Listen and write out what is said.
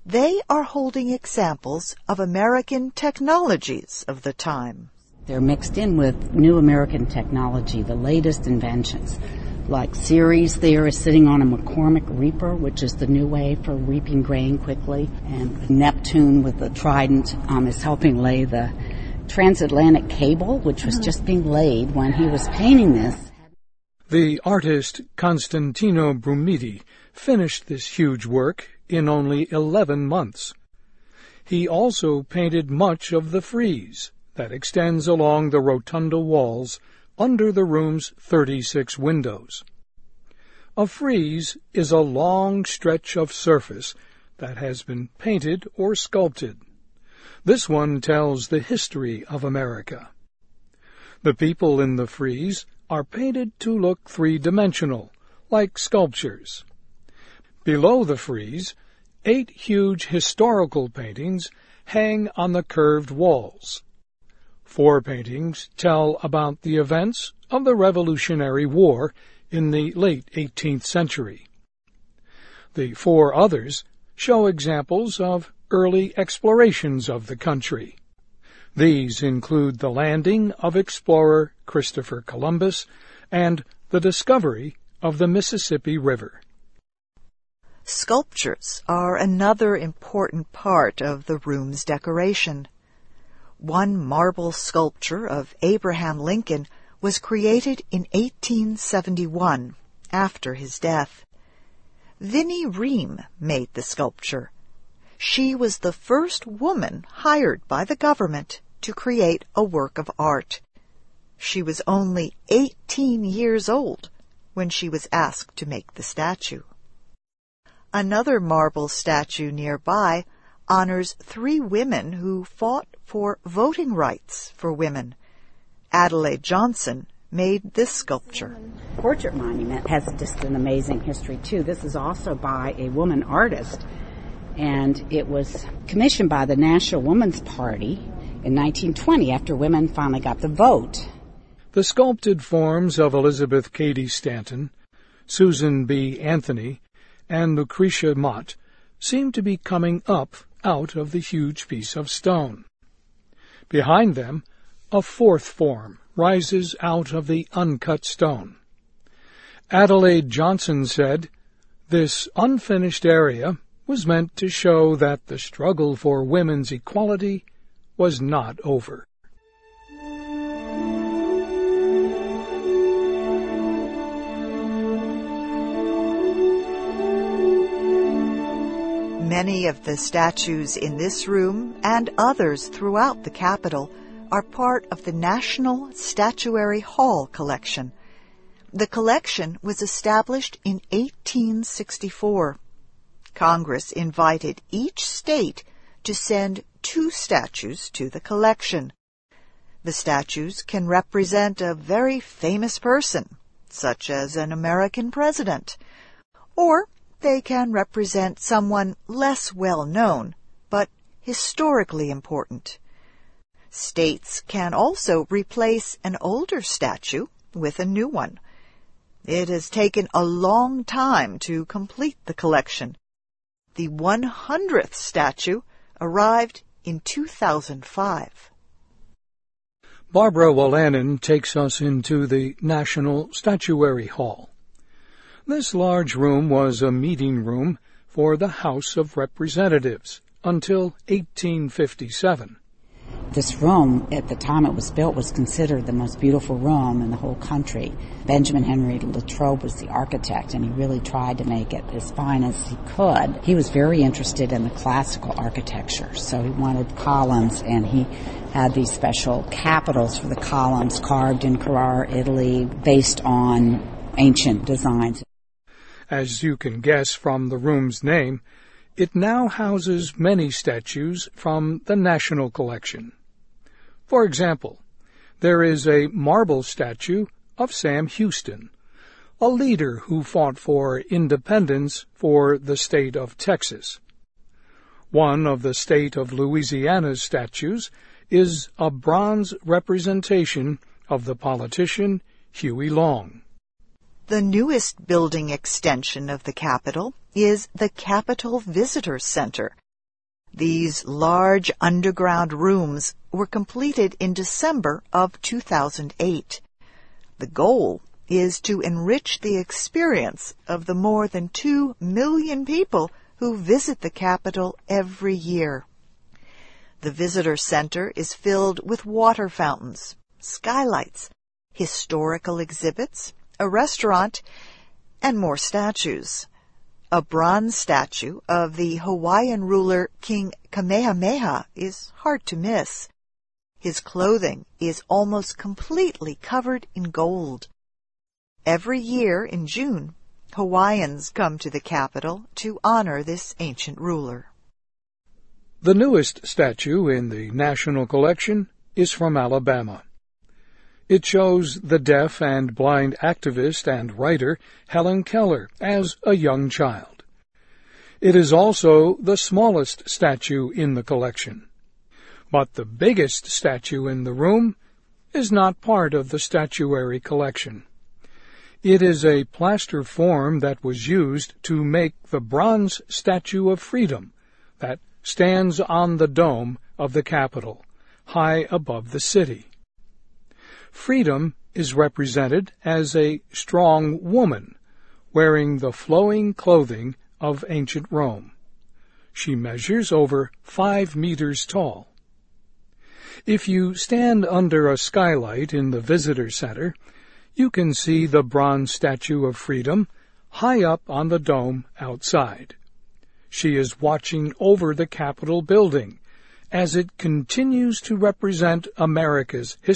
They are holding examples of American technologies of the time. They're mixed in with new American technology, the latest inventions. Like Ceres there is sitting on a McCormick reaper, which is the new way for reaping grain quickly. And Neptune with the trident is helping lay the transatlantic cable, which was just being laid when he was painting this. The artist Constantino Brumidi finished this huge work in only 11 months. He also painted much of the frieze that extends along the rotunda walls under the room's 36 windows. A frieze is a long stretch of surface that has been painted or sculpted. This one tells the history of America. The people in the frieze are painted to look three-dimensional, like sculptures. Below the frieze, 8 huge historical paintings hang on the curved walls. 4 paintings tell about the events of the Revolutionary War in the late 18th century. The 4 others show examples of early explorations of the country. These include the landing of explorer Christopher Columbus and the discovery of the Mississippi River. Sculptures are another important part of the room's decoration. One marble sculpture of Abraham Lincoln was created in 1871, after his death. Vinnie Ream made the sculpture. She was the first woman hired by the government to create a work of art. She was only 18 years old when she was asked to make the statue. Another marble statue nearby honors 3 women who fought for voting rights for women. Adelaide Johnson made this sculpture. The portrait monument has just an amazing history, too. This is also by a woman artist, and it was commissioned by the National Woman's Party in 1920 after women finally got the vote. The sculpted forms of Elizabeth Cady Stanton, Susan B. Anthony, and Lucretia Mott seem to be coming up out of the huge piece of stone. Behind them, a 4th form rises out of the uncut stone. Adelaide Johnson said, "This unfinished area was meant to show that the struggle for women's equality was not over." Many of the statues in this room and others throughout the Capitol are part of the National Statuary Hall collection. The collection was established in 1864. Congress invited each state to send 2 statues to the collection. The statues can represent a very famous person, such as an American president, or they can represent someone less well known, but historically important. States can also replace an older statue with a new one. It has taken a long time to complete the collection. The 100th statue arrived in 2005. Barbara Wolanin takes us into the National Statuary Hall. This large room was a meeting room for the House of Representatives until 1857. This room, at the time it was built, was considered the most beautiful room in the whole country. Benjamin Henry Latrobe was the architect, and he really tried to make it as fine as he could. He was very interested in the classical architecture, so he wanted columns, and he had these special capitals for the columns carved in Carrara, Italy, based on ancient designs. As you can guess from the room's name, it now houses many statues from the National Collection. For example, there is a marble statue of Sam Houston, a leader who fought for independence for the state of Texas. One of the state of Louisiana's statues is a bronze representation of the politician Huey Long. The newest building extension of the Capitol is the Capitol Visitor Center. These large underground rooms were completed in December of 2008. The goal is to enrich the experience of the more than 2 million people who visit the Capitol every year. The visitor center is filled with water fountains, skylights, historical exhibits, a restaurant, and more statues. A bronze statue of the Hawaiian ruler King Kamehameha is hard to miss. His clothing is almost completely covered in gold. Every year in June, Hawaiians come to the Capitol to honor this ancient ruler. The newest statue in the National Collection is from Alabama. It shows the deaf and blind activist and writer Helen Keller as a young child. It is also the smallest statue in the collection. But the biggest statue in the room is not part of the statuary collection. It is a plaster form that was used to make the bronze Statue of Freedom that stands on the dome of the Capitol, high above the city. Freedom is represented as a strong woman wearing the flowing clothing of ancient Rome. She measures over 5 meters tall. If you stand under a skylight in the visitor center, you can see the bronze Statue of Freedom high up on the dome outside. She is watching over the Capitol building as it continues to represent America's history